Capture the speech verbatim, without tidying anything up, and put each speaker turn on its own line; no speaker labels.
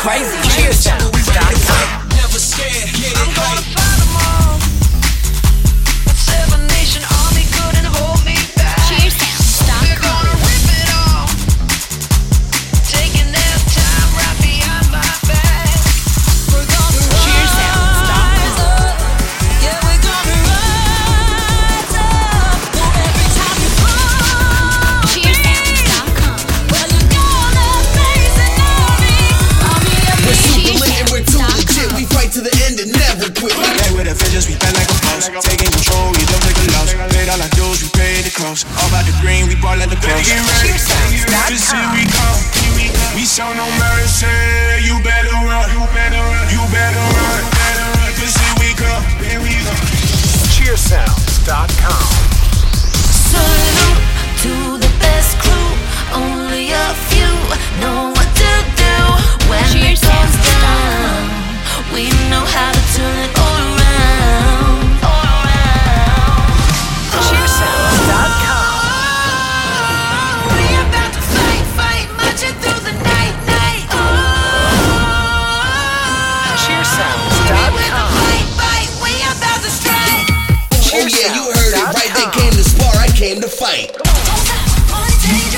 crazy. Cheers sound.
Never scared, get it hype.
Seven Nation Army couldn't hold me back.
Cheers sound. Stop.
We're gonna rip it all. Taking their time right behind my back. We're gonna
Cheers sound. Stop.
rise up. Yeah, we're gonna rise up. Every time you fall,
Cheers sound. Stop.
well, you're gonna face an army. Army of
We're
me.
super lit and we're too legit. We fight to the end and never quit.
We play with the fidgets, we play like a boss. Taking control, you don't take a loss. Paid all our dues, we paid the cost. All about the green, we ball at the cross. Get ready, cause here we come. We show no mercy. You better run, you better run, you better run. Cause here we come, here we go.
cheer sounds dot com.
Salute to the best crew. Only a few know what to do when
Cheers
it goes
sounds
down. We know how to turn it all around. All around.
cheer sounds dot com.
We about to fight, fight, marching through the night, night. Oh,
cheer sounds
we
dot
with a
com.
fight, fight. We about to strike.
Oh yeah, you heard it right. They came to spar, I came to fight.
Don't stop, wanna take